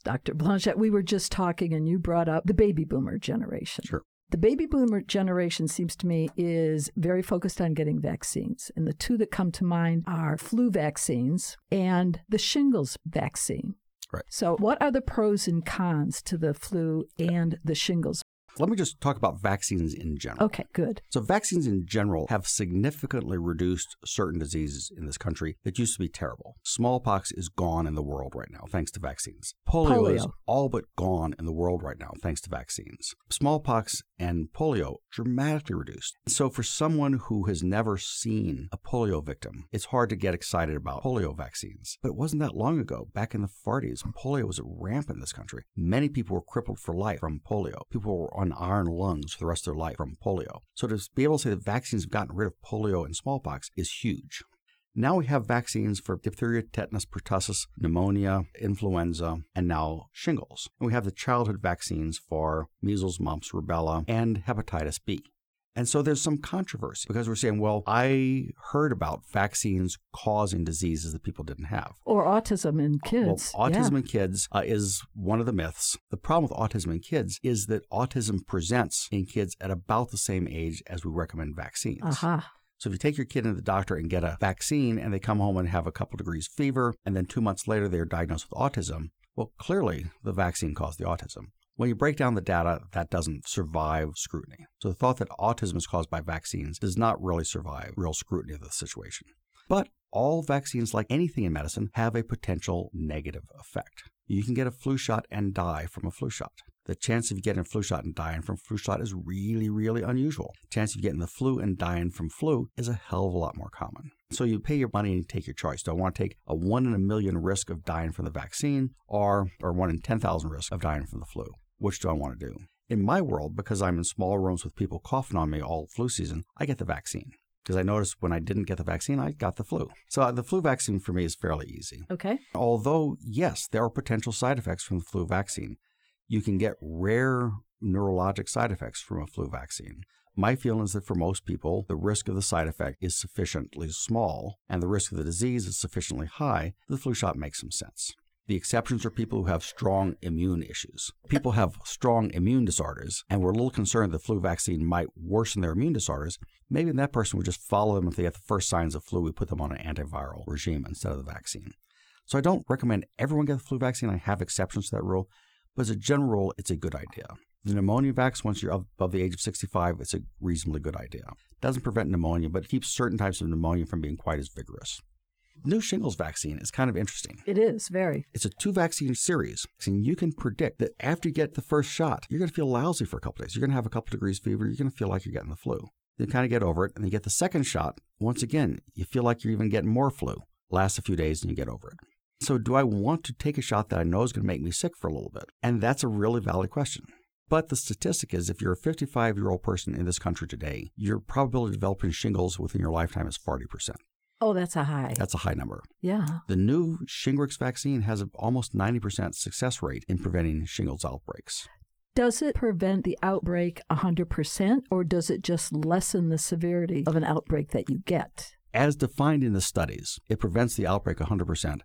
Dr. Blanchette, we were just talking and you brought up the baby boomer generation. Sure. The baby boomer generation seems to me is very focused on getting vaccines. And the two that come to mind are flu vaccines and the shingles vaccine. Right. So what are the pros and cons to the flu and the shingles? Let me just talk about vaccines in general. Okay, good. So vaccines in general have significantly reduced certain diseases in this country that used to be terrible. Smallpox is gone in the world right now, thanks to vaccines. Polio is all but gone in the world right now, thanks to vaccines. Smallpox and polio dramatically reduced. So for someone who has never seen a polio victim, it's hard to get excited about polio vaccines. But it wasn't that long ago, back in the 40s, polio was rampant in this country. Many people were crippled for life from polio. People were on iron lungs for the rest of their life from polio. So to be able to say that vaccines have gotten rid of polio and smallpox is huge. Now we have vaccines for diphtheria, tetanus, pertussis, pneumonia, influenza, and now shingles. And we have the childhood vaccines for measles, mumps, rubella, and hepatitis B. And so there's some controversy because we're saying, well, I heard about vaccines causing diseases that people didn't have. Or autism in kids. Well, autism in kids is one of the myths. The problem with autism in kids is that autism presents in kids at about the same age as we recommend vaccines. Aha. So if you take your kid into the doctor and get a vaccine and they come home and have a couple degrees fever, and then 2 months later they're diagnosed with autism, well, clearly the vaccine caused the autism. When you break down the data, that doesn't survive scrutiny. So the thought that autism is caused by vaccines does not really survive real scrutiny of the situation. But all vaccines, like anything in medicine, have a potential negative effect. You can get a flu shot and die from a flu shot. The chance of you getting a flu shot and dying from a flu shot is really, really unusual. The chance of you getting the flu and dying from flu is a hell of a lot more common. So you pay your money and you take your choice. Do I want to take a 1 in a million risk of dying from the vaccine or 1 in 10,000 risk of dying from the flu? Which do I want to do? In my world, because I'm in small rooms with people coughing on me all flu season, I get the vaccine. Because I noticed when I didn't get the vaccine, I got the flu. So the flu vaccine for me is fairly easy. Okay. Although, yes, there are potential side effects from the flu vaccine. You can get rare neurologic side effects from a flu vaccine. My feeling is that for most people, the risk of the side effect is sufficiently small and the risk of the disease is sufficiently high, the flu shot makes some sense. The exceptions are people who have strong immune issues. People have strong immune disorders, and we're a little concerned the flu vaccine might worsen their immune disorders. Maybe that person would just follow them if they have the first signs of flu. We put them on an antiviral regime instead of the vaccine. So I don't recommend everyone get the flu vaccine. I have exceptions to that rule, but as a general rule, it's a good idea. The pneumonia vax, once you're above the age of 65, it's a reasonably good idea. It doesn't prevent pneumonia, but it keeps certain types of pneumonia from being quite as vigorous. New shingles vaccine is kind of interesting. It is, very. It's a 2-vaccine series, and you can predict that after you get the first shot, you're going to feel lousy for a couple days. You're going to have a couple degrees fever. You're going to feel like you're getting the flu. You kind of get over it, and then you get the second shot. Once again, you feel like you're even getting more flu. Lasts a few days, and you get over it. So do I want to take a shot that I know is going to make me sick for a little bit? And that's a really valid question. But the statistic is if you're a 55-year-old person in this country today, your probability of developing shingles within your lifetime is 40%. Oh, that's a high. That's a high number. Yeah. The new Shingrix vaccine has an almost 90% success rate in preventing shingles outbreaks. Does it prevent the outbreak 100%, or does it just lessen the severity of an outbreak that you get? As defined in the studies, it prevents the outbreak 100%,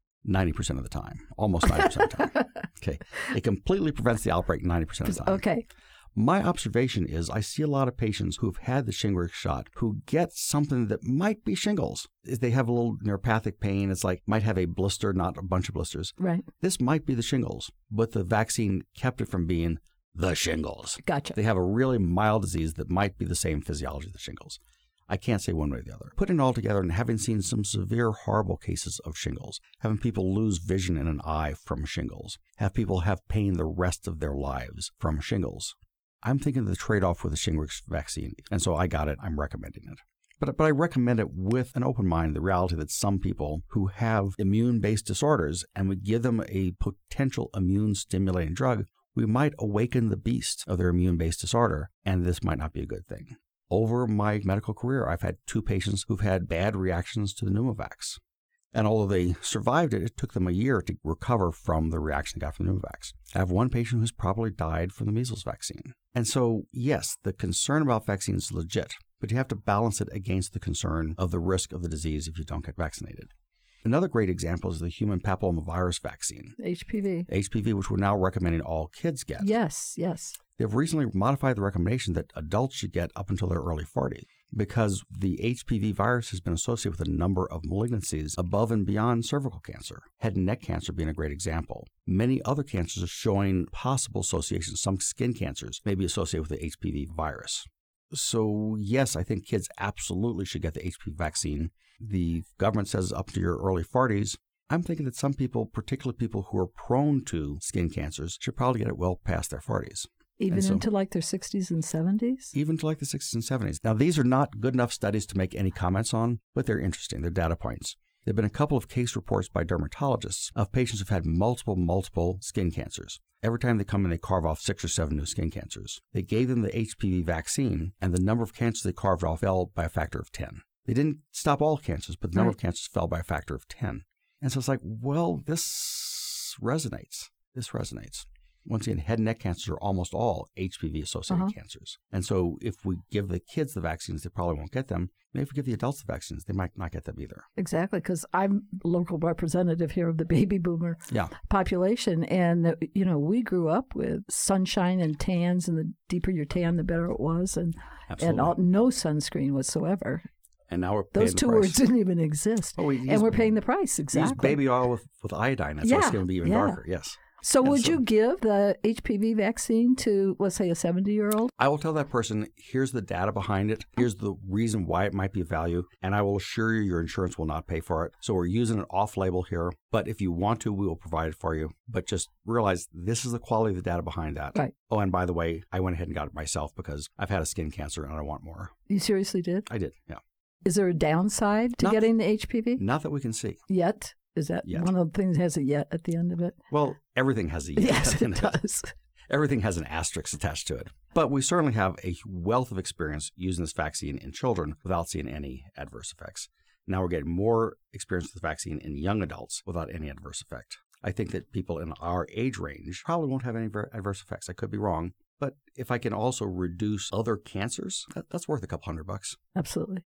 90% of the time, almost 90% of the time. Okay. It completely prevents the outbreak 90% of the time. Okay. My observation is I see a lot of patients who've had the Shingrix shot who get something that might be shingles. They have a little neuropathic pain. It's like might have a blister, not a bunch of blisters. Right. This might be the shingles, but the vaccine kept it from being the shingles. Gotcha. They have a really mild disease that might be the same physiology as the shingles. I can't say one way or the other. Putting it all together and having seen some severe, horrible cases of shingles, having people lose vision in an eye from shingles, have people have pain the rest of their lives from shingles, I'm thinking of the trade-off with the Shingrix vaccine. And so I got it. I'm recommending it. But I recommend it with an open mind, the reality that some people who have immune-based disorders and we give them a potential immune-stimulating drug, we might awaken the beast of their immune-based disorder, and this might not be a good thing. Over my medical career, I've had 2 patients who've had bad reactions to the Pneumovax. And although they survived it, it took them a year to recover from the reaction they got from the Pneumovax. I have one patient who's probably died from the measles vaccine. And so, yes, the concern about vaccines is legit, but you have to balance it against the concern of the risk of the disease if you don't get vaccinated. Another great example is the human papillomavirus vaccine, HPV, which we're now recommending all kids get. Yes. They've recently modified the recommendation that adults should get up until their early 40s because the HPV virus has been associated with a number of malignancies above and beyond cervical cancer, head and neck cancer being a great example. Many other cancers are showing possible associations. Some skin cancers may be associated with the HPV virus. So yes, I think kids absolutely should get the HPV vaccine. The government says up to your early 40s. I'm thinking that some people, particularly people who are prone to skin cancers, should probably get it well past their 40s. Even into like their 60s and 70s? Even to like the 60s and 70s. Now, these are not good enough studies to make any comments on, but they're interesting. They're data points. There have been a couple of case reports by dermatologists of patients who've had multiple skin cancers. Every time they come in, they carve off 6 or 7 new skin cancers. They gave them the HPV vaccine, and the number of cancers they carved off fell by a factor of 10. They didn't stop all cancers, but the number of cancers fell by a factor of 10. And so it's like, well, this resonates. Once again, head and neck cancers are almost all HPV-associated cancers. And so if we give the kids the vaccines, they probably won't get them. Maybe if we give the adults the vaccines, they might not get them either. Exactly, because I'm local representative here of the baby boomer population. And, we grew up with sunshine and tans, and the deeper your tan, the better it was. And no sunscreen whatsoever. And now we're paying those two words didn't even exist. And we're paying the price, exactly. Use baby oil with iodine. That's why it's going to be even darker, yes. So would you give the HPV vaccine to, let's say, a 70-year-old? I will tell that person, here's the data behind it. Here's the reason why it might be of value. And I will assure you your insurance will not pay for it. So we're using it off-label here. But if you want to, we will provide it for you. But just realize this is the quality of the data behind that. Right. Oh, and by the way, I went ahead and got it myself because I've had a skin cancer and I want more. You seriously did? I did, yeah. Is there a downside to getting the HPV? Not that we can see. Yet? Is that one of the things that has a yet at the end of it? Well, everything has a yet. Yes, it does. Everything has an asterisk attached to it. But we certainly have a wealth of experience using this vaccine in children without seeing any adverse effects. Now we're getting more experience with the vaccine in young adults without any adverse effect. I think that people in our age range probably won't have any adverse effects. I could be wrong. But if I can also reduce other cancers, that's worth a couple $100. Absolutely.